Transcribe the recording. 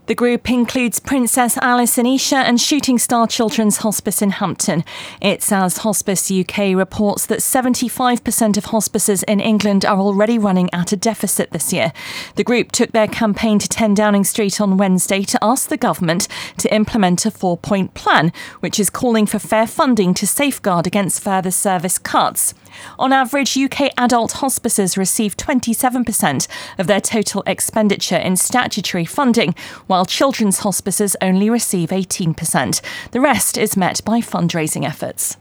The group includes Princess Alice and Isha and Shooting Star Children's Hospice in Hampton. It's as Hospice UK reports that 75% of hospices in England are already running at a deficit this year. The group took their campaign to 10 Downing Street on Wednesday to ask the government to implement a 4-point plan, which is calling for fair funding to safeguard against further service cuts. On average, UK adult hospices receive 27% of their total expenditure in statutory funding, while children's hospices only receive 18%. The rest is met by fundraising efforts.